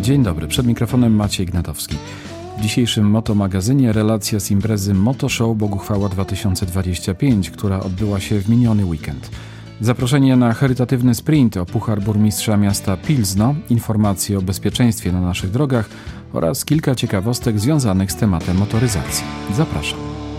Dzień dobry, przed mikrofonem Maciej Ignatowski. W dzisiejszym Motomagazynie relacja z imprezy Motoshow Boguchwała 2025, która odbyła się w miniony weekend. Zaproszenie na charytatywny sprint o puchar burmistrza miasta Pilzno, informacje o bezpieczeństwie na naszych drogach oraz kilka ciekawostek związanych z tematem motoryzacji. Zapraszam.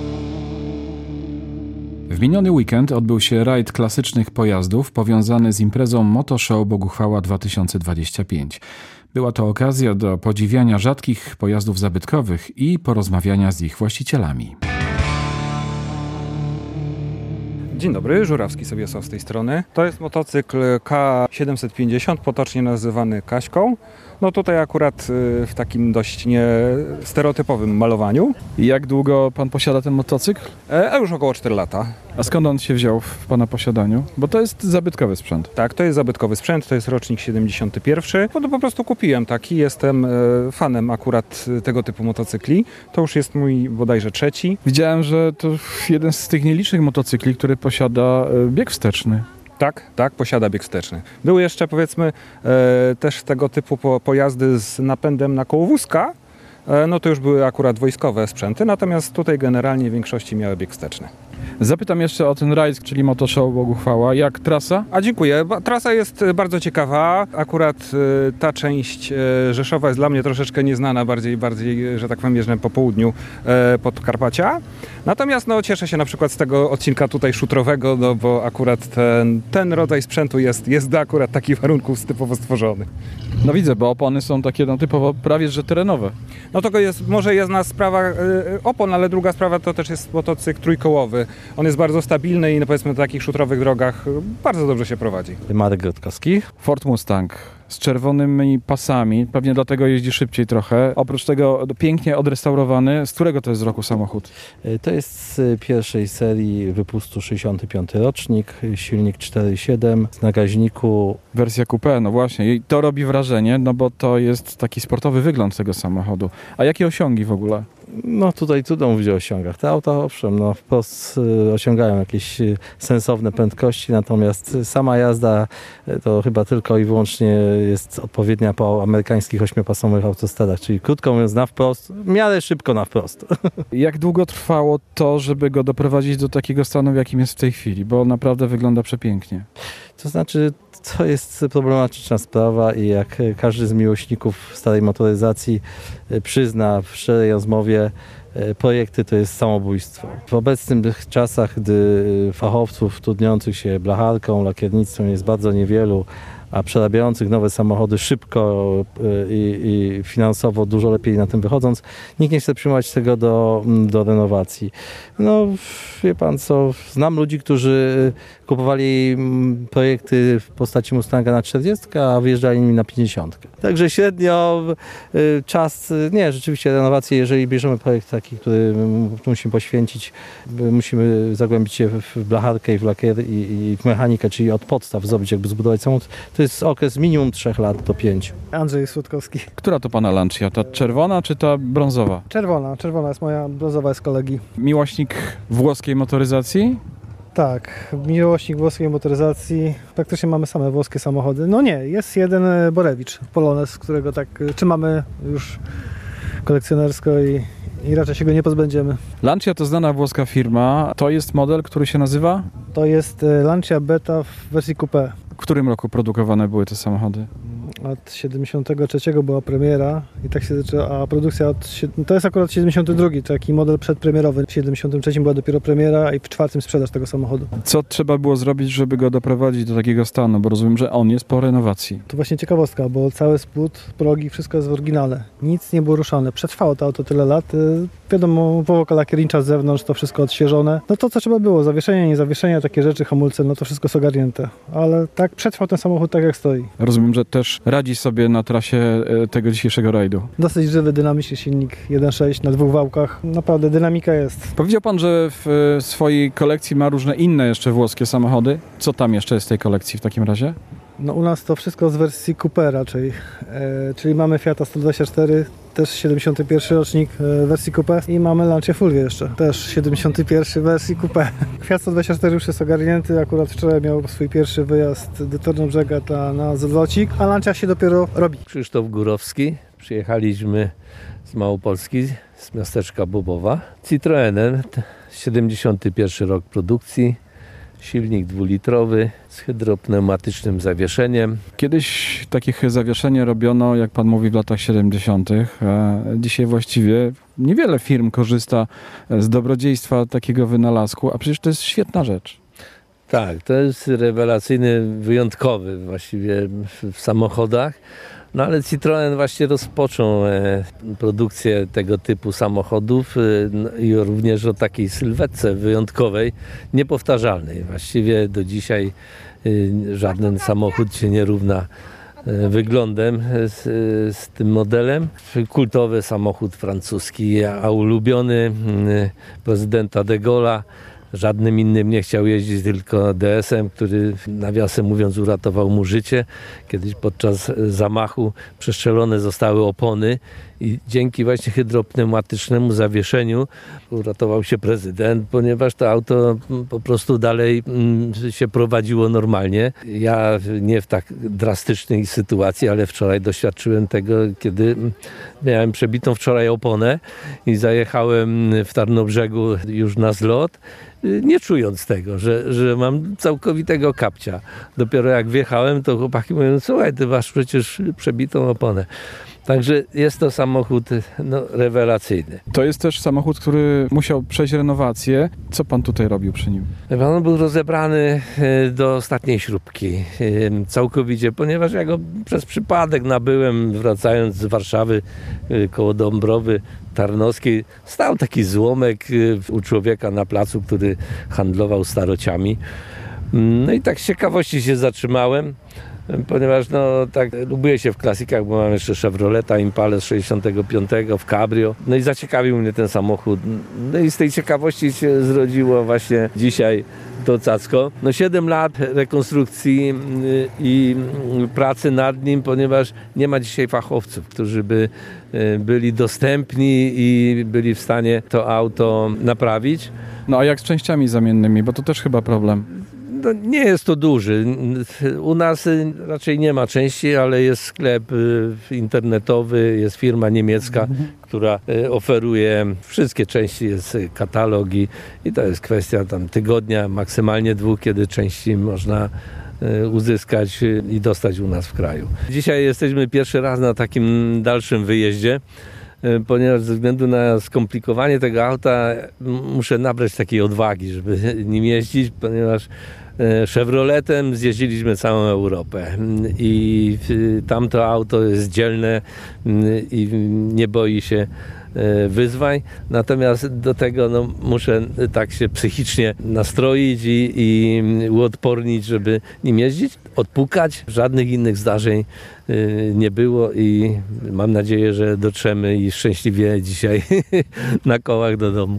W miniony weekend odbył się rajd klasycznych pojazdów powiązany z imprezą Motoshow Boguchwała 2025. Była to okazja do podziwiania rzadkich pojazdów zabytkowych i porozmawiania z ich właścicielami. Dzień dobry, Żurawski Sobiesław z tej strony. To jest motocykl K750, potocznie nazywany Kaśką. No tutaj akurat w takim dość niestereotypowym malowaniu. Jak długo pan posiada ten motocykl? Już około 4 lata. A skąd on się wziął w pana posiadaniu? Bo to jest zabytkowy sprzęt. Tak, to jest zabytkowy sprzęt, to jest rocznik 71. No to po prostu kupiłem taki, jestem fanem akurat tego typu motocykli. To już jest mój bodajże trzeci. Widziałem, że to jeden z tych nielicznych motocykli, który posiada bieg wsteczny. Tak, posiada bieg wsteczny. Były jeszcze powiedzmy też tego typu pojazdy z napędem na kołowózka. No to już były akurat wojskowe sprzęty, natomiast tutaj generalnie w większości miały bieg wsteczny. Zapytam jeszcze o ten rajd, czyli Motoshow Boguchwała. Jak trasa? Dziękuję. Trasa jest bardzo ciekawa. Akurat ta część Rzeszowa jest dla mnie troszeczkę nieznana, bardziej, że tak powiem, jeżdżę po południu Podkarpacia. Natomiast cieszę się na przykład z tego odcinka tutaj szutrowego, bo akurat ten rodzaj sprzętu jest do akurat takich warunków typowo stworzony. No widzę, bo opony są takie typowo prawie że terenowe. No to może jedna sprawa opon, ale druga sprawa to też jest motocykl trójkołowy. On jest bardzo stabilny i powiedzmy na takich szutrowych drogach bardzo dobrze się prowadzi. Marek Grotkowski. Ford Mustang z czerwonymi pasami, pewnie dlatego jeździ szybciej trochę. Oprócz tego pięknie odrestaurowany. Z którego to jest roku samochód? To jest z pierwszej serii wypustu 65 rocznik, silnik 4.7 z nagaźniku. Wersja coupé, no właśnie. I to robi wrażenie, bo to jest taki sportowy wygląd tego samochodu. A jakie osiągi w ogóle? No tutaj trudno mówić o osiągach. Te auta owszem, wprost osiągają jakieś sensowne prędkości, natomiast sama jazda to chyba tylko i wyłącznie jest odpowiednia po amerykańskich 8-pasowych autostradach, czyli krótko mówiąc na wprost, w miarę szybko na wprost. Jak długo trwało to, żeby go doprowadzić do takiego stanu, w jakim jest w tej chwili? Bo naprawdę wygląda przepięknie. To znaczy, to jest problematyczna sprawa i jak każdy z miłośników starej motoryzacji przyzna w szczerej rozmowie, projekty to jest samobójstwo. W obecnych czasach, gdy fachowców trudniących się blacharką, lakiernictwem jest bardzo niewielu, a przerabiających nowe samochody szybko i finansowo dużo lepiej na tym wychodząc, nikt nie chce przyjmować tego do renowacji. Wie pan co, znam ludzi, którzy kupowali projekty w postaci Mustanga na 40, a wyjeżdżali nimi na 50. Także średnio czas, rzeczywiście renowacje, jeżeli bierzemy projekt taki, który musimy poświęcić, musimy zagłębić się w blacharkę i w lakier i w mechanikę, czyli od podstaw zrobić, jakby zbudować samochód. To jest okres minimum 3 lat do 5. Andrzej Słodkowski. Która to pana Lancia? Ta czerwona czy ta brązowa? Czerwona jest moja, brązowa jest kolegi. Miłośnik włoskiej motoryzacji? Tak, miłośnik włoskiej motoryzacji. Praktycznie mamy same włoskie samochody. Jest jeden Borewicz, Polonez, którego tak trzymamy już kolekcjonersko i raczej się go nie pozbędziemy. Lancia to znana włoska firma. To jest model, który się nazywa? To jest Lancia Beta w wersji coupé. W którym roku produkowane były te samochody? Od 73 była premiera i tak się zaczęła, a produkcja to jest akurat 72, taki model przedpremierowy. W 73 była dopiero premiera i w 4 sprzedaż tego samochodu. Co trzeba było zrobić, żeby go doprowadzić do takiego stanu? Bo rozumiem, że on jest po renowacji. To właśnie ciekawostka, bo cały spód, progi, wszystko jest w oryginale. Nic nie było ruszane. Przetrwało to auto tyle lat. Wiadomo, powłoka lakiernicza z zewnątrz, to wszystko odświeżone. To co trzeba było, zawieszenie, niezawieszenie, takie rzeczy, hamulce, to wszystko jest ogarnięte. Ale tak przetrwał ten samochód tak jak stoi. Rozumiem, że też radzi sobie na trasie tego dzisiejszego rajdu. Dosyć żywy, dynamiczny silnik 1.6 na 2 wałkach. Naprawdę dynamika jest. Powiedział pan, że w swojej kolekcji ma różne inne jeszcze włoskie samochody. Co tam jeszcze jest w tej kolekcji w takim razie? No u nas to wszystko z wersji Coupe raczej, czyli mamy Fiata 124, też 71 rocznik wersji Coupe i mamy Lancia Fulvia jeszcze, też 71 wersji Coupe. Fiat 124 już jest ogarnięty, akurat wczoraj miał swój pierwszy wyjazd do Tarnobrzega na zlocik, a Lancia się dopiero robi. Krzysztof Górowski, przyjechaliśmy z Małopolski, z miasteczka Bobowa, Citroenem, 71 rok produkcji. Silnik 2-litrowy z hydropneumatycznym zawieszeniem. Kiedyś takie zawieszenie robiono, jak pan mówi, w latach 70. Dzisiaj właściwie niewiele firm korzysta z dobrodziejstwa takiego wynalazku, a przecież to jest świetna rzecz. Tak, to jest rewelacyjny, wyjątkowy właściwie w samochodach. No ale Citroen właśnie rozpoczął produkcję tego typu samochodów i również o takiej sylwetce wyjątkowej, niepowtarzalnej. Właściwie do dzisiaj żaden samochód się nie równa wyglądem z tym modelem. Kultowy samochód francuski, a ulubiony prezydenta de Gaulle'a. Żadnym innym nie chciał jeździć, tylko DS-em, który nawiasem mówiąc uratował mu życie. Kiedyś podczas zamachu przestrzelone zostały opony i dzięki właśnie hydropneumatycznemu zawieszeniu uratował się prezydent, ponieważ to auto po prostu dalej się prowadziło normalnie. Ja nie w tak drastycznej sytuacji, ale wczoraj doświadczyłem tego, kiedy miałem przebitą wczoraj oponę i zajechałem w Tarnobrzegu już na zlot, nie czując tego, że mam całkowitego kapcia. Dopiero jak wjechałem, to chłopaki mówią, słuchaj, ty masz przecież przebitą oponę. Także jest to samochód rewelacyjny. To jest też samochód, który musiał przejść renowację. Co pan tutaj robił przy nim? On był rozebrany do ostatniej śrubki całkowicie, ponieważ ja go przez przypadek nabyłem, wracając z Warszawy koło Dąbrowy Tarnowskiej. Stał taki złomek u człowieka na placu, który handlował starociami. No i tak z ciekawości się zatrzymałem, ponieważ tak lubuję się w klasykach, bo mam jeszcze Chevroleta Impale z 65 w cabrio. No i zaciekawił mnie ten samochód. No i z tej ciekawości się zrodziło właśnie dzisiaj to cacko. 7 lat rekonstrukcji i pracy nad nim, ponieważ nie ma dzisiaj fachowców, którzy by byli dostępni i byli w stanie to auto naprawić. No a jak z częściami zamiennymi, bo to też chyba problem. No, nie jest to duży. U nas raczej nie ma części, ale jest sklep internetowy, jest firma niemiecka, która oferuje wszystkie części, jest katalog i to jest kwestia tam tygodnia, maksymalnie 2, kiedy części można uzyskać i dostać u nas w kraju. Dzisiaj jesteśmy pierwszy raz na takim dalszym wyjeździe, ponieważ ze względu na skomplikowanie tego auta muszę nabrać takiej odwagi, żeby nim jeździć, ponieważ Chevroletem zjeździliśmy całą Europę i tamto auto jest dzielne i nie boi się wyzwań, natomiast do tego muszę tak się psychicznie nastroić i uodpornić, żeby nim jeździć, odpukać. Żadnych innych zdarzeń nie było i mam nadzieję, że dotrzemy i szczęśliwie dzisiaj na kołach do domu.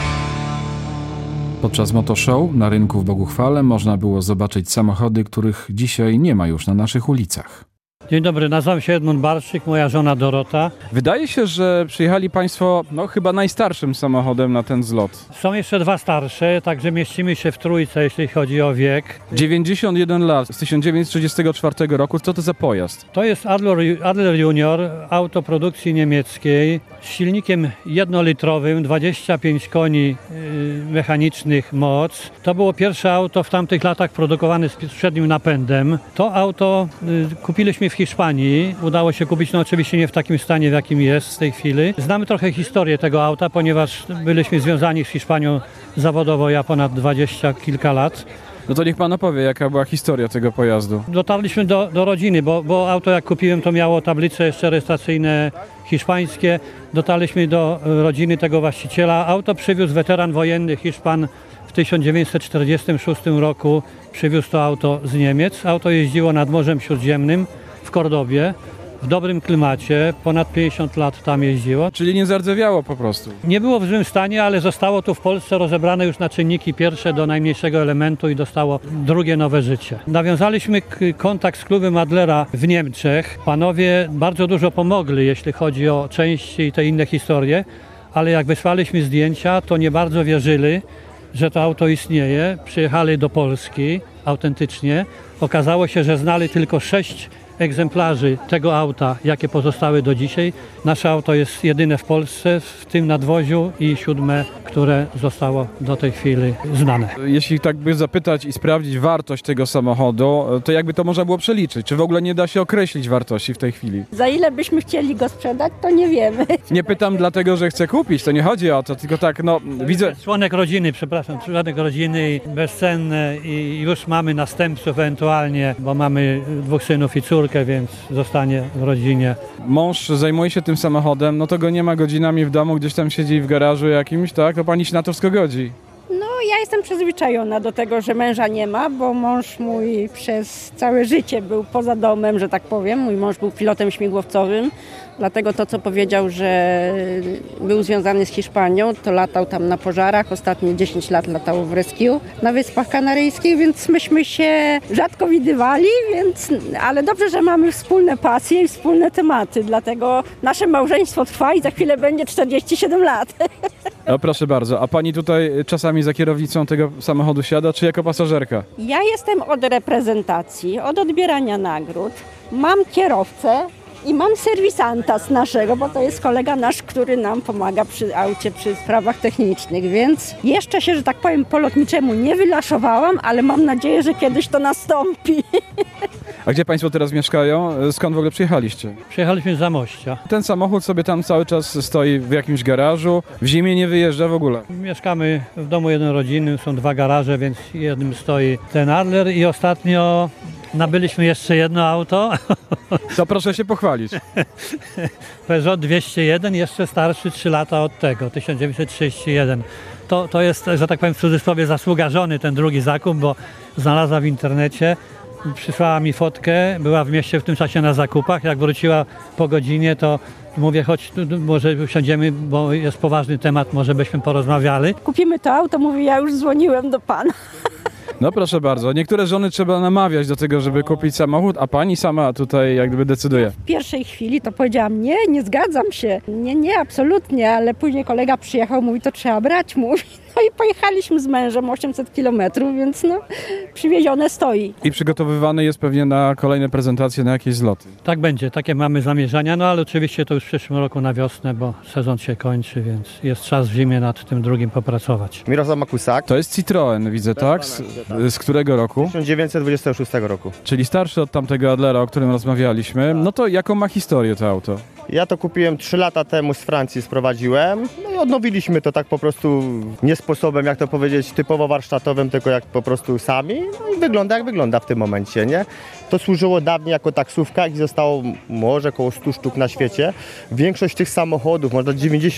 Podczas Motoshow na rynku w Boguchwale można było zobaczyć samochody, których dzisiaj nie ma już na naszych ulicach. Dzień dobry, nazywam się Edmund Barczyk, moja żona Dorota. Wydaje się, że przyjechali państwo chyba najstarszym samochodem na ten zlot. Są jeszcze 2 starsze, także mieścimy się w trójce, jeśli chodzi o wiek. 91 lat, z 1934 roku. Co to za pojazd? To jest Adler Junior, auto produkcji niemieckiej, z silnikiem 1-litrowym, 25 koni mechanicznych moc. To było pierwsze auto w tamtych latach produkowane z przednim napędem. To auto kupiliśmy w Hiszpanii. Udało się kupić, oczywiście nie w takim stanie, w jakim jest w tej chwili. Znamy trochę historię tego auta, ponieważ byliśmy związani z Hiszpanią zawodowo, ja ponad 20 kilka lat. No to niech pan opowie, jaka była historia tego pojazdu. Dotarliśmy do rodziny, bo auto jak kupiłem, to miało tablice jeszcze rejestracyjne hiszpańskie. Dotarliśmy do rodziny tego właściciela. Auto przywiózł weteran wojenny Hiszpan w 1946 roku. Przywiózł to auto z Niemiec. Auto jeździło nad Morzem Śródziemnym w Kordobie. w dobrym klimacie, ponad 50 lat tam jeździło. Czyli nie zardzewiało po prostu. Nie było w złym stanie, ale zostało tu w Polsce rozebrane już na czynniki pierwsze do najmniejszego elementu i dostało drugie nowe życie. Nawiązaliśmy kontakt z klubem Adlera w Niemczech. Panowie bardzo dużo pomogli, jeśli chodzi o części i te inne historie, ale jak wysłaliśmy zdjęcia, to nie bardzo wierzyli, że to auto istnieje. Przyjechali do Polski autentycznie. Okazało się, że znali tylko 6 egzemplarzy tego auta, jakie pozostały do dzisiaj. Nasze auto jest jedyne w Polsce, w tym nadwoziu i 7, które zostało do tej chwili znane. Jeśli tak by zapytać i sprawdzić wartość tego samochodu, to jakby to można było przeliczyć? Czy w ogóle nie da się określić wartości w tej chwili? Za ile byśmy chcieli go sprzedać, to nie wiemy. Nie pytam dlatego, że chcę kupić, to nie chodzi o to, tylko tak, no widzę... Członek rodziny, członek rodziny bezcenny i już mamy następców ewentualnie, bo mamy 2 synów i córkę, więc zostanie w rodzinie. Mąż zajmuje się tym samochodem, no to go nie ma godzinami w domu, gdzieś tam siedzi w garażu jakimś, tak? To pani się na to wszystko godzi. No, ja jestem przyzwyczajona do tego, że męża nie ma, bo mąż mój przez całe życie był poza domem, że tak powiem. Mój mąż był pilotem śmigłowcowym, dlatego to, co powiedział, że był związany z Hiszpanią, to latał tam na pożarach. Ostatnie 10 lat latał w rescue na Wyspach Kanaryjskich, więc myśmy się rzadko widywali, ale dobrze, że mamy wspólne pasje i wspólne tematy, dlatego nasze małżeństwo trwa i za chwilę będzie 47 lat. No proszę bardzo, a pani tutaj czasami za kierownicą tego samochodu siada, czy jako pasażerka? Ja jestem od reprezentacji, od odbierania nagród. Mam kierowcę i mam serwisanta z naszego, bo to jest kolega nasz, który nam pomaga przy aucie, przy sprawach technicznych, więc jeszcze się, że tak powiem, po lotniczemu nie wylaszowałam, ale mam nadzieję, że kiedyś to nastąpi. A gdzie państwo teraz mieszkają? Skąd w ogóle przyjechaliście? Przyjechaliśmy z Zamościa. Ten samochód sobie tam cały czas stoi w jakimś garażu, w zimie nie wyjeżdża w ogóle. Mieszkamy w domu jednorodzinnym, są 2 garaże, więc w jednym stoi ten Adler i ostatnio nabyliśmy jeszcze jedno auto. To proszę się pochwalić. Peugeot 201, jeszcze starszy 3 lata od tego, 1931. To jest, że tak powiem w cudzysłowie, zasługa żony, ten drugi zakup, bo znalazła w internecie. Przysłała mi fotkę, była w mieście w tym czasie na zakupach. Jak wróciła po godzinie, to mówię, chodź, może usiądziemy, bo jest poważny temat, może byśmy porozmawiali. Kupimy to auto, mówię, ja już dzwoniłem do pana. No proszę bardzo, niektóre żony trzeba namawiać do tego, żeby kupić samochód, a pani sama tutaj jak gdyby decyduje. W pierwszej chwili to powiedziałam, nie zgadzam się, nie, absolutnie, ale później kolega przyjechał, mówi, to trzeba brać, mówi. No i pojechaliśmy z mężem 800 kilometrów, więc no, przywiezione stoi. I przygotowywany jest pewnie na kolejne prezentacje, na jakieś zloty. Tak będzie, takie mamy zamierzenia, no ale oczywiście to już w przyszłym roku na wiosnę, bo sezon się kończy, więc jest czas w zimie nad tym drugim popracować. Mirosław Makusak. To jest Citroen, widzę, tak? Z którego roku? 1926 roku. Czyli starszy od tamtego Adlera, o którym rozmawialiśmy. No to jaką ma historię to auto? Ja to kupiłem 3 lata temu, z Francji sprowadziłem. No i odnowiliśmy to tak po prostu nie sposobem, jak to powiedzieć, typowo warsztatowym, tylko jak po prostu sami. No i wygląda jak wygląda w tym momencie, nie? To służyło dawniej jako taksówka i zostało może około 100 sztuk na świecie. Większość tych samochodów, może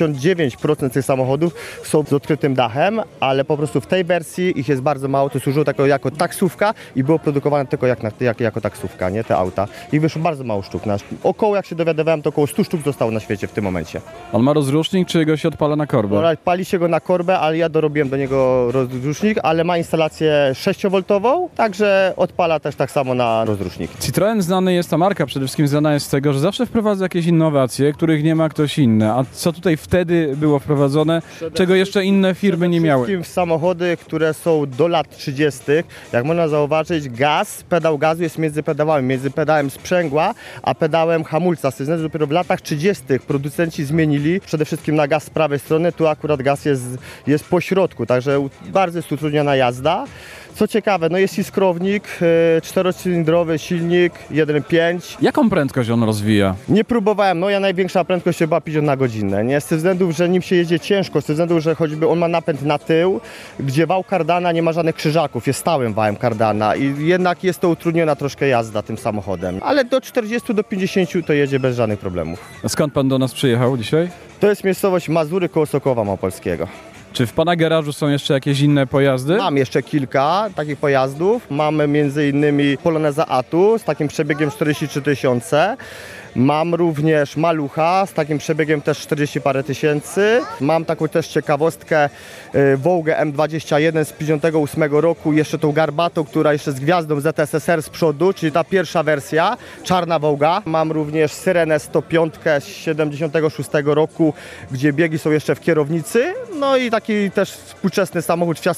99% tych samochodów są z odkrytym dachem, ale po prostu w tej wersji ich jest bardzo mało. To służyło tylko jako taksówka i było produkowane tylko jako taksówka, nie? Te auta. I wyszło bardzo mało sztuk. Około, jak się dowiadywałem, to około 100 sztuk zostało na świecie w tym momencie. On ma rozrusznik, czy go się odpala na korbę? Pali się go na korbę, ale ja dorobiłem do niego rozrusznik, ale ma instalację 6V, także odpala też tak samo na rozrusznik. Citroen znany jest, ta marka przede wszystkim znana jest z tego, że zawsze wprowadza jakieś innowacje, których nie ma ktoś inny. A co tutaj wtedy było wprowadzone, czego jeszcze inne firmy nie miały? Przede wszystkim samochody, które są do lat 30., jak można zauważyć, pedał gazu jest między pedałem sprzęgła, a pedałem hamulca. Z tego dopiero w latach 30. producenci zmienili przede wszystkim na gaz z prawej strony, tu akurat gaz jest po środku, także bardzo jest utrudniona jazda. Co ciekawe, no jest iskrownik, 4-cylindrowy silnik, 1.5. Jaką prędkość on rozwija? Nie próbowałem, ja największa prędkość to była 50 na godzinę, nie? Z tych względów, że nim się jedzie ciężko, z tych względów, że choćby on ma napęd na tył, gdzie wał kardana nie ma żadnych krzyżaków, jest stałym wałem kardana i jednak jest to utrudniona troszkę jazda tym samochodem. Ale do 40 do 50 to jedzie bez żadnych problemów. A skąd pan do nas przyjechał dzisiaj? To jest miejscowość Mazury koło Sokoła Małopolskiego. Czy w pana garażu są jeszcze jakieś inne pojazdy? Mam jeszcze kilka takich pojazdów. Mamy m.in. Poloneza Atu z takim przebiegiem 43 000. Mam również malucha z takim przebiegiem też 40 parę tysięcy. Mam taką też ciekawostkę, Wołgę M21 z 58 roku, jeszcze tą garbatą, która jeszcze z gwiazdą ZSSR z przodu, czyli ta pierwsza wersja, czarna Wołga. Mam również Syrenę 105 z 76 roku, gdzie biegi są jeszcze w kierownicy. No i taki też współczesny samochód Fiat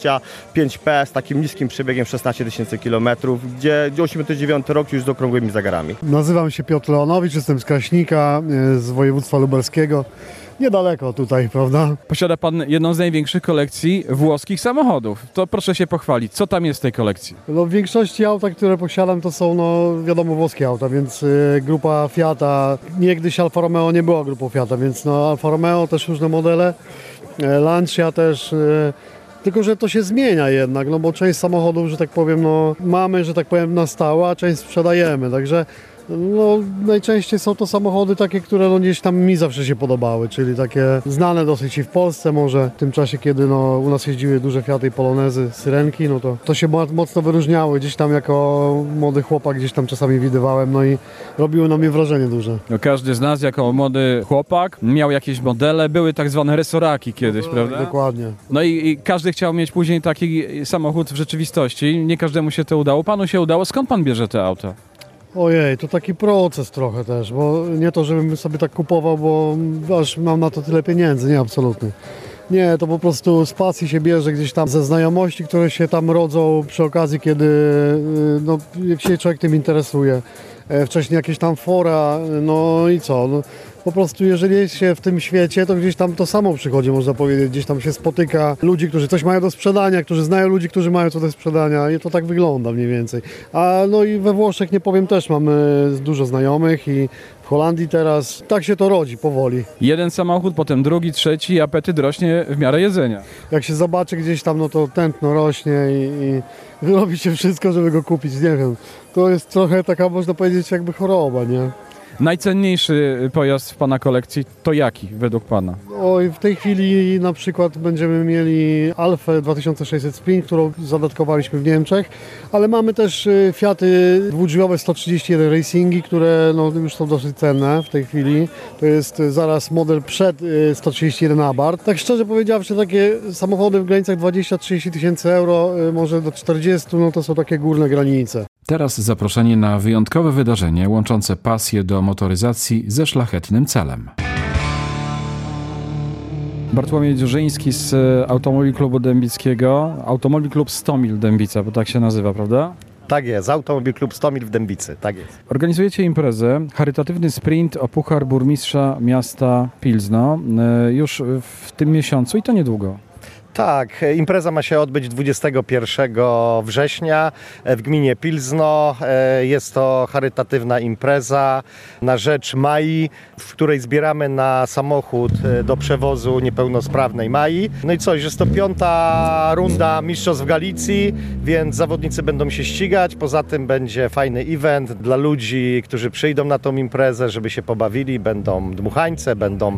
125P z takim niskim przebiegiem 16 tysięcy kilometrów, gdzie 89 rok już z okrągłymi zegarami. Nazywam się Piotr Leonowicz, jestem z Kraśnika, z województwa lubelskiego. Niedaleko tutaj, prawda? Posiada pan jedną z największych kolekcji włoskich samochodów. To proszę się pochwalić, co tam jest w tej kolekcji? No, w większości auta, które posiadam, to są, wiadomo, włoskie auta, więc grupa Fiata, niegdyś Alfa Romeo nie była grupą Fiata, więc Alfa Romeo też różne modele, Lancia też, tylko że to się zmienia jednak, bo część samochodów, że tak powiem, mamy, że tak powiem, na stałe, a część sprzedajemy, także najczęściej są to samochody takie, które gdzieś tam mi zawsze się podobały, czyli takie znane dosyć i w Polsce może. W tym czasie, kiedy u nas jeździły duże Fiaty i Polonezy, Syrenki, to się mocno wyróżniały. Gdzieś tam jako młody chłopak gdzieś tam czasami widywałem, i robiły na mnie wrażenie duże. Każdy z nas jako młody chłopak miał jakieś modele, były tak zwane resoraki kiedyś, prawda? Dokładnie. No i każdy chciał mieć później taki samochód w rzeczywistości. Nie każdemu się to udało. Panu się udało. Skąd pan bierze te auta? Ojej, to taki proces trochę też, bo nie to, żebym sobie tak kupował, bo aż mam na to tyle pieniędzy, nie, absolutnie. Nie, to po prostu z pasji się bierze gdzieś tam ze znajomości, które się tam rodzą przy okazji, kiedy jak się człowiek tym interesuje. Wcześniej jakieś tam fora, i co? Po prostu jeżeli jest się w tym świecie, to gdzieś tam to samo przychodzi, można powiedzieć. Gdzieś tam się spotyka ludzi, którzy coś mają do sprzedania, którzy znają ludzi, którzy mają co do sprzedania i to tak wygląda mniej więcej. I we Włoszech, nie powiem, też mamy dużo znajomych i w Holandii teraz tak się to rodzi powoli. Jeden samochód, potem drugi, trzeci, apetyt rośnie w miarę jedzenia. Jak się zobaczy gdzieś tam, to tętno rośnie i robi się wszystko, żeby go kupić, nie wiem. To jest trochę taka, można powiedzieć, jakby choroba, nie? Najcenniejszy pojazd w pana kolekcji to jaki według pana? W tej chwili na przykład będziemy mieli Alfę 2600 Sprint, którą zadatkowaliśmy w Niemczech, ale mamy też Fiaty dwudrzwiowe 131 Racingi, które już są dosyć cenne w tej chwili. To jest zaraz model przed 131 Abarth. Tak szczerze powiedziawszy, takie samochody w granicach 20-30 tysięcy euro, może do 40, to są takie górne granice. Teraz zaproszenie na wyjątkowe wydarzenie łączące pasję do motoryzacji ze szlachetnym celem. Bartłomiej Dziurzyński z Automobil Klubu Dębickiego. Automobil Klub 100 Mil Dębica, bo tak się nazywa, prawda? Tak jest, Automobil Klub 100 Mil w Dębicy, tak jest. Organizujecie imprezę, charytatywny sprint o puchar burmistrza miasta Pilzno już w tym miesiącu i to niedługo. Tak, impreza ma się odbyć 21 września w gminie Pilzno. Jest to charytatywna impreza na rzecz Mai, w której zbieramy na samochód do przewozu niepełnosprawnej Mai. No i coś, jest to 5. runda Mistrzostw Galicji, więc zawodnicy będą się ścigać. Poza tym będzie fajny event dla ludzi, którzy przyjdą na tą imprezę, żeby się pobawili. Będą dmuchańce,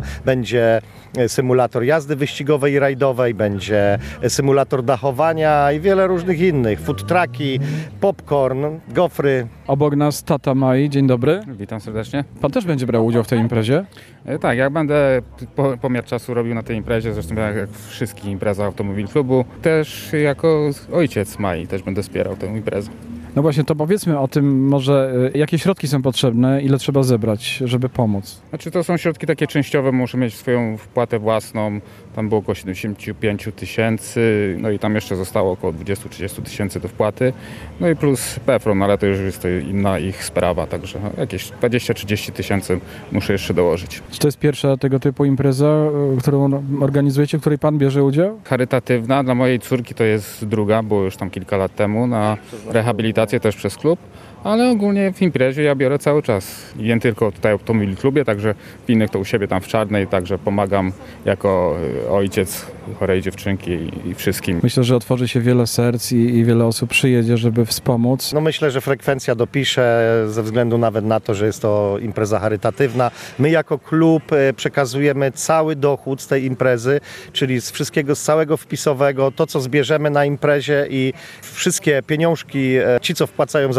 będzie symulator jazdy wyścigowej i rajdowej, będzie symulator dachowania i wiele różnych innych. Food trucki, popcorn, gofry. Obok nas tata Mai, dzień dobry. Witam serdecznie. Pan też będzie brał udział w tej imprezie? Tak, ja będę pomiar czasu robił na tej imprezie, zresztą jak w wszystkich imprezach Automobil Klubu. Też jako ojciec Mai też będę wspierał tę imprezę. No właśnie, to powiedzmy o tym może, jakie środki są potrzebne, ile trzeba zebrać, żeby pomóc. Znaczy to są środki takie częściowe, muszę mieć swoją wpłatę własną, tam było około 75 tysięcy, no i tam jeszcze zostało około 20-30 tysięcy do wpłaty, no i plus PFRON, ale to już jest to inna ich sprawa, także jakieś 20-30 tysięcy muszę jeszcze dołożyć. Czy to jest pierwsza tego typu impreza, którą organizujecie, w której pan bierze udział? Charytatywna, dla mojej córki to jest druga, było już tam kilka lat temu, na rehabilitację też przez klub. Ale ogólnie w imprezie ja biorę cały czas. Nie tylko tutaj w Automobil Klubie, także w innych to u siebie tam w Czarnej, także pomagam jako ojciec chorej dziewczynki i wszystkim. Myślę, że otworzy się wiele serc i wiele osób przyjedzie, żeby wspomóc. No myślę, że frekwencja dopisze ze względu nawet na to, że jest to impreza charytatywna. My jako klub przekazujemy cały dochód z tej imprezy, czyli z wszystkiego, z całego wpisowego, to co zbierzemy na imprezie i wszystkie pieniążki, ci co wpłacają zawodnicy,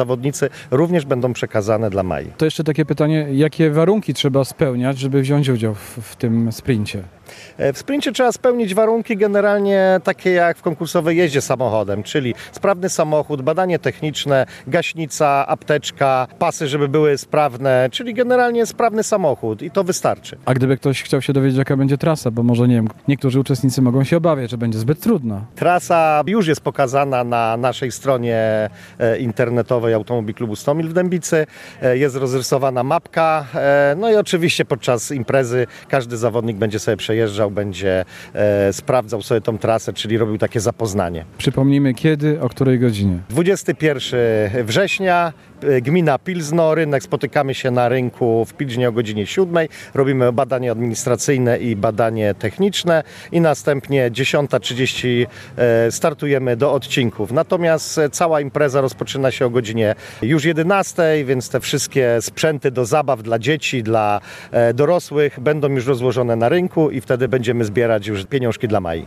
również będą przekazane dla MAI. To jeszcze takie pytanie, jakie warunki trzeba spełniać, żeby wziąć udział w tym sprincie? W sprincie trzeba spełnić warunki generalnie takie jak w konkursowej jeździe samochodem, czyli sprawny samochód, badanie techniczne, gaśnica, apteczka, pasy, żeby były sprawne, czyli generalnie sprawny samochód i to wystarczy. A gdyby ktoś chciał się dowiedzieć, jaka będzie trasa, bo może, nie wiem, niektórzy uczestnicy mogą się obawiać, że będzie zbyt trudna. Trasa już jest pokazana na naszej stronie internetowej Automobil Klubu 100 Mil w Dębicy. Jest rozrysowana mapka. No i oczywiście podczas imprezy każdy zawodnik będzie sobie przejeżdżał, będzie sprawdzał sobie tą trasę, czyli robił takie zapoznanie. Przypomnijmy kiedy, o której godzinie? 21 września, gmina Pilzno, rynek, spotykamy się na rynku w Pilźnie o godzinie 7. Robimy badanie administracyjne i badanie techniczne i następnie 10:30 startujemy do odcinków. Natomiast cała impreza rozpoczyna się o godzinie już 11, więc te wszystkie sprzęty do zabaw dla dzieci, dla dorosłych będą już rozłożone na rynku i wtedy będziemy zbierać już pieniążki dla MAI.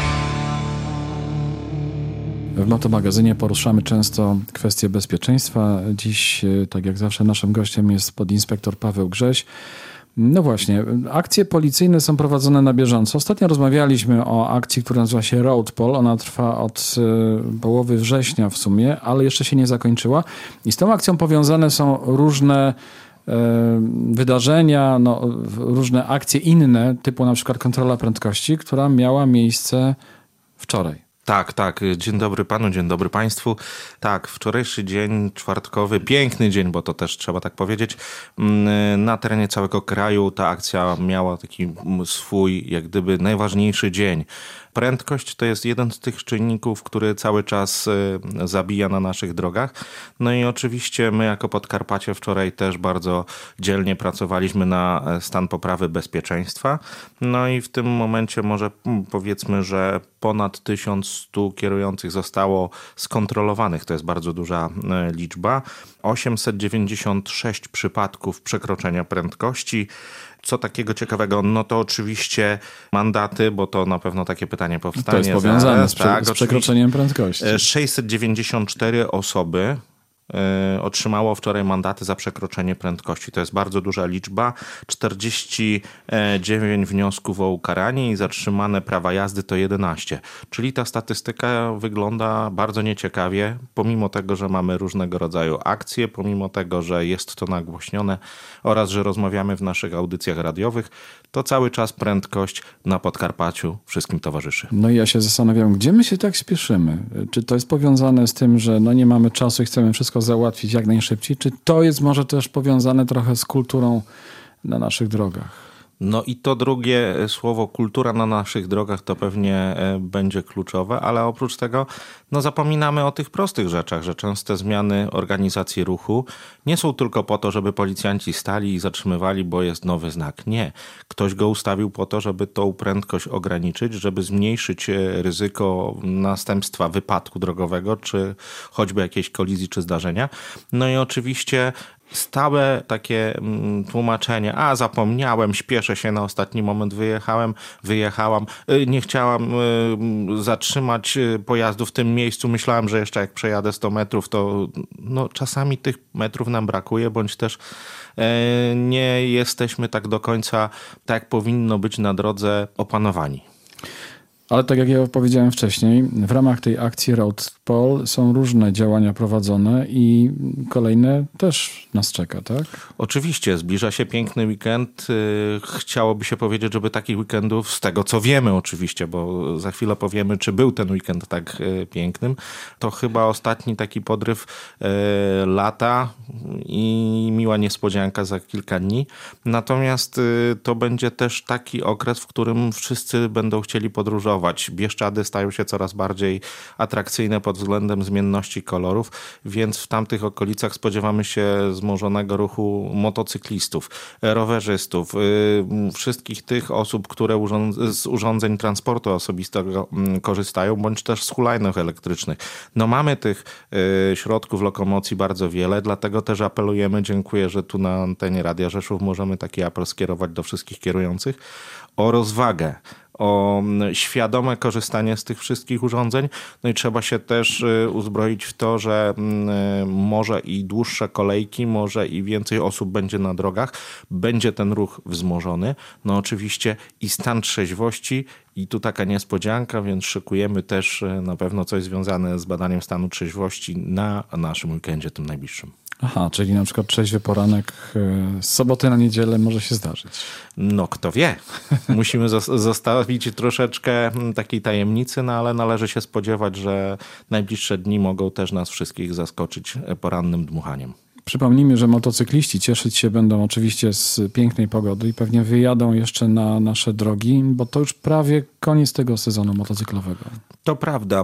W Motomagazynie poruszamy często kwestie bezpieczeństwa. Dziś, tak jak zawsze, naszym gościem jest podinspektor Paweł Grześ. No właśnie, akcje policyjne są prowadzone na bieżąco. Ostatnio rozmawialiśmy o akcji, która nazywa się Road Poll. Ona trwa od połowy września w sumie, ale jeszcze się nie zakończyła. I z tą akcją powiązane są różne wydarzenia, różne akcje inne, typu na przykład kontrola prędkości, która miała miejsce wczoraj. Tak. Dzień dobry panu, dzień dobry państwu. Tak, wczorajszy dzień czwartkowy, piękny dzień, bo to też trzeba tak powiedzieć. Na terenie całego kraju ta akcja miała taki swój, jak gdyby, najważniejszy dzień. Prędkość to jest jeden z tych czynników, który cały czas zabija na naszych drogach. No i oczywiście my jako Podkarpacie wczoraj też bardzo dzielnie pracowaliśmy na stan poprawy bezpieczeństwa. No i w tym momencie może powiedzmy, że ponad 1100 kierujących zostało skontrolowanych. To jest bardzo duża liczba. 896 przypadków przekroczenia prędkości. Co takiego ciekawego? No to oczywiście mandaty, bo to na pewno takie pytanie powstanie. To jest powiązane z przekroczeniem prędkości. 694 osoby otrzymało wczoraj mandaty za przekroczenie prędkości. To jest bardzo duża liczba. 49 wniosków o ukaranie i zatrzymane prawa jazdy to 11. Czyli ta statystyka wygląda bardzo nieciekawie, pomimo tego, że mamy różnego rodzaju akcje, pomimo tego, że jest to nagłośnione oraz, że rozmawiamy w naszych audycjach radiowych, to cały czas prędkość na Podkarpaciu wszystkim towarzyszy. No i ja się zastanawiam, gdzie my się tak spieszymy? Czy to jest powiązane z tym, że nie mamy czasu i chcemy wszystko załatwić jak najszybciej? Czy to jest może też powiązane trochę z kulturą na naszych drogach? No i to drugie słowo, kultura na naszych drogach, to pewnie będzie kluczowe, ale oprócz tego zapominamy o tych prostych rzeczach, że częste zmiany organizacji ruchu nie są tylko po to, żeby policjanci stali i zatrzymywali, bo jest nowy znak. Nie. Ktoś go ustawił po to, żeby tą prędkość ograniczyć, żeby zmniejszyć ryzyko następstwa wypadku drogowego, czy choćby jakiejś kolizji, czy zdarzenia. No i oczywiście stałe takie tłumaczenie, zapomniałem, śpieszę się, na ostatni moment wyjechałam, nie chciałam zatrzymać pojazdu w tym miejscu, myślałam, że jeszcze jak przejadę 100 metrów, to czasami tych metrów nam brakuje, bądź też nie jesteśmy tak do końca, tak jak powinno być na drodze, opanowani. Ale tak jak ja powiedziałem wcześniej, w ramach tej akcji Road Poll są różne działania prowadzone i kolejne też nas czeka, tak? Oczywiście, zbliża się piękny weekend. Chciałoby się powiedzieć, żeby takich weekendów, z tego co wiemy oczywiście, bo za chwilę powiemy, czy był ten weekend tak pięknym, to chyba ostatni taki podryw lata i miła niespodzianka za kilka dni. Natomiast to będzie też taki okres, w którym wszyscy będą chcieli podróżować. Bieszczady stają się coraz bardziej atrakcyjne pod względem zmienności kolorów, więc w tamtych okolicach spodziewamy się wzmożonego ruchu motocyklistów, rowerzystów, wszystkich tych osób, które z urządzeń transportu osobistego korzystają, bądź też z hulajnóg elektrycznych. Mamy tych środków lokomocji bardzo wiele, dlatego też apelujemy, dziękuję, że tu na antenie Radia Rzeszów możemy taki apel skierować do wszystkich kierujących, o rozwagę, o świadome korzystanie z tych wszystkich urządzeń. No i trzeba się też uzbroić w to, że może i dłuższe kolejki, może i więcej osób będzie na drogach, będzie ten ruch wzmożony. No oczywiście i stan trzeźwości, i tu taka niespodzianka, więc szykujemy też na pewno coś związane z badaniem stanu trzeźwości na naszym weekendzie tym najbliższym. Aha, czyli na przykład trzeźwy poranek z soboty na niedzielę może się zdarzyć. No kto wie. Musimy zostawić troszeczkę takiej tajemnicy, no ale należy się spodziewać, że najbliższe dni mogą też nas wszystkich zaskoczyć porannym dmuchaniem. Przypomnijmy, że motocykliści cieszyć się będą oczywiście z pięknej pogody i pewnie wyjadą jeszcze na nasze drogi, bo to już prawie koniec tego sezonu motocyklowego. To prawda.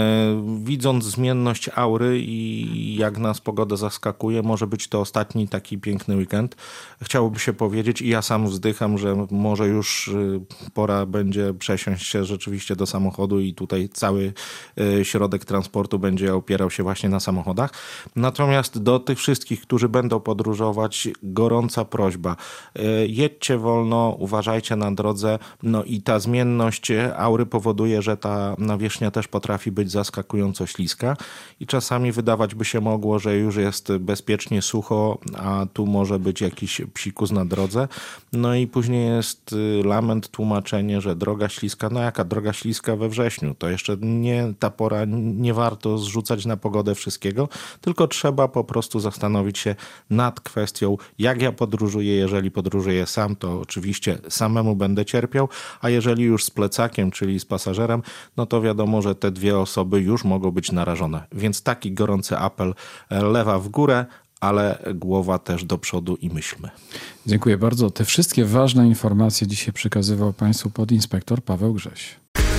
Widząc zmienność aury i jak nas pogoda zaskakuje, może być to ostatni taki piękny weekend. Chciałoby się powiedzieć i ja sam wzdycham, że może już pora będzie przesiąść się rzeczywiście do samochodu i tutaj cały środek transportu będzie opierał się właśnie na samochodach. Natomiast do tych wszystkich, którzy będą podróżować, gorąca prośba. Jedźcie wolno, uważajcie na drodze. No i ta zmienność aury powoduje, że ta nawierzchnia też potrafi być zaskakująco śliska i czasami wydawać by się mogło, że już jest bezpiecznie sucho, a tu może być jakiś psikus na drodze. No i później jest lament, tłumaczenie, że droga śliska. No jaka droga śliska we wrześniu? To jeszcze nie ta pora, nie warto zrzucać na pogodę wszystkiego, tylko trzeba po prostu zastanowić się nad kwestią, jak ja podróżuję. Jeżeli podróżuję sam, to oczywiście samemu będę cierpiał, a jeżeli już z plecakiem, czyli z pasażerem, no to wiadomo, że te dwie osoby już mogą być narażone. Więc taki gorący apel, lewa w górę, ale głowa też do przodu i myślmy. Dziękuję bardzo. Te wszystkie ważne informacje dzisiaj przekazywał Państwu podinspektor Paweł Grześ.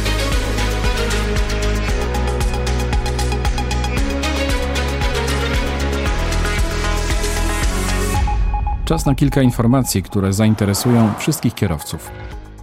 Czas na kilka informacji, które zainteresują wszystkich kierowców.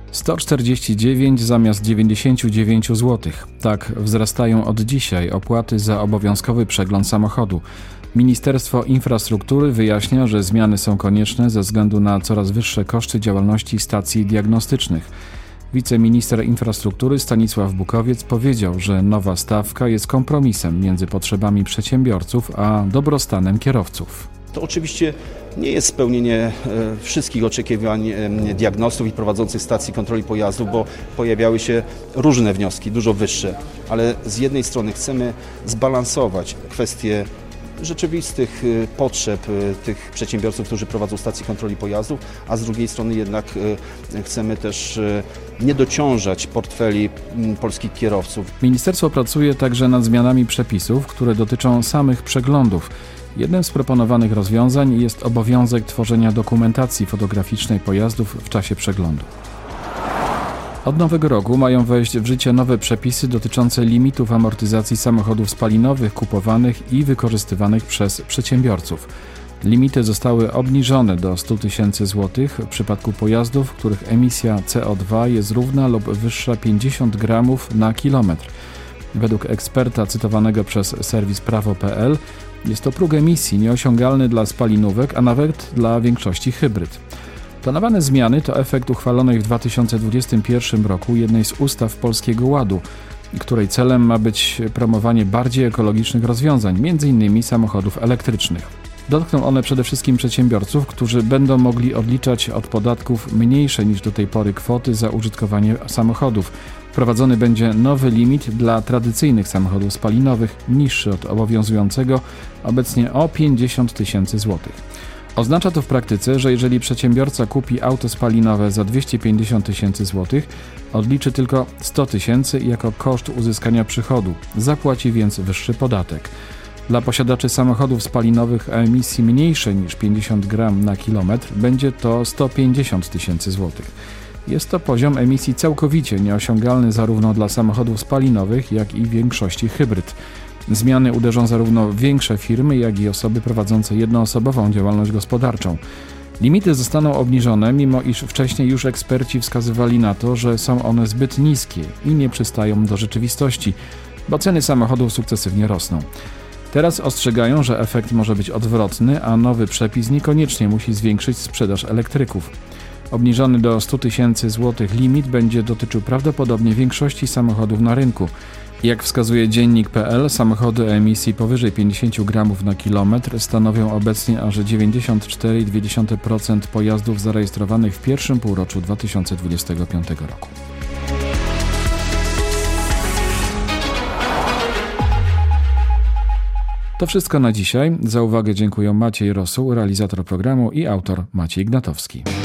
149 zamiast 99 zł. Tak wzrastają od dzisiaj opłaty za obowiązkowy przegląd samochodu. Ministerstwo Infrastruktury wyjaśnia, że zmiany są konieczne ze względu na coraz wyższe koszty działalności stacji diagnostycznych. Wiceminister infrastruktury Stanisław Bukowiec powiedział, że nowa stawka jest kompromisem między potrzebami przedsiębiorców a dobrostanem kierowców. To oczywiście nie jest spełnienie wszystkich oczekiwań diagnostów i prowadzących stacji kontroli pojazdów, bo pojawiały się różne wnioski, dużo wyższe, ale z jednej strony chcemy zbalansować kwestie rzeczywistych potrzeb tych przedsiębiorców, którzy prowadzą stacje kontroli pojazdów, a z drugiej strony jednak chcemy też nie dociążać portfeli polskich kierowców. Ministerstwo pracuje także nad zmianami przepisów, które dotyczą samych przeglądów. Jednym z proponowanych rozwiązań jest obowiązek tworzenia dokumentacji fotograficznej pojazdów w czasie przeglądu. Od nowego roku mają wejść w życie nowe przepisy dotyczące limitów amortyzacji samochodów spalinowych kupowanych i wykorzystywanych przez przedsiębiorców. Limity zostały obniżone do 100 000 złotych w przypadku pojazdów, których emisja CO2 jest równa lub wyższa 50 gramów na kilometr. Według eksperta cytowanego przez serwis prawo.pl jest to próg emisji nieosiągalny dla spalinówek, a nawet dla większości hybryd. Planowane zmiany to efekt uchwalonej w 2021 roku jednej z ustaw Polskiego Ładu, której celem ma być promowanie bardziej ekologicznych rozwiązań, m.in. samochodów elektrycznych. Dotkną one przede wszystkim przedsiębiorców, którzy będą mogli odliczać od podatków mniejsze niż do tej pory kwoty za użytkowanie samochodów. Wprowadzony będzie nowy limit dla tradycyjnych samochodów spalinowych, niższy od obowiązującego obecnie o 50 000 złotych. Oznacza to w praktyce, że jeżeli przedsiębiorca kupi auto spalinowe za 250 000 złotych, odliczy tylko 100 000 jako koszt uzyskania przychodu, zapłaci więc wyższy podatek. Dla posiadaczy samochodów spalinowych o emisji mniejszej niż 50 gram na kilometr będzie to 150 000 złotych. Jest to poziom emisji całkowicie nieosiągalny zarówno dla samochodów spalinowych, jak i większości hybryd. Zmiany uderzą zarówno w większe firmy, jak i osoby prowadzące jednoosobową działalność gospodarczą. Limity zostaną obniżone, mimo iż wcześniej już eksperci wskazywali na to, że są one zbyt niskie i nie przystają do rzeczywistości, bo ceny samochodów sukcesywnie rosną. Teraz ostrzegają, że efekt może być odwrotny, a nowy przepis niekoniecznie musi zwiększyć sprzedaż elektryków. Obniżony do 100 000 złotych limit będzie dotyczył prawdopodobnie większości samochodów na rynku. Jak wskazuje dziennik.pl, samochody o emisji powyżej 50 gramów na kilometr stanowią obecnie aż 94,2% pojazdów zarejestrowanych w pierwszym półroczu 2025 roku. To wszystko na dzisiaj. Za uwagę dziękuję Maciej Rosuł, realizator programu, i autor Maciej Gnatowski.